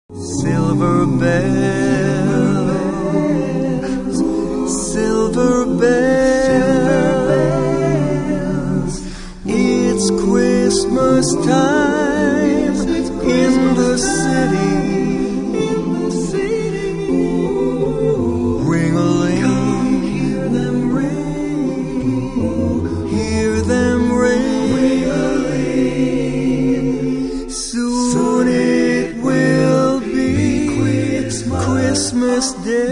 Silver bells, silver bells, it's Christmas time in the city. Ring-a-ling, hear them ring, hear them ring. Soon it will be Christmas Day.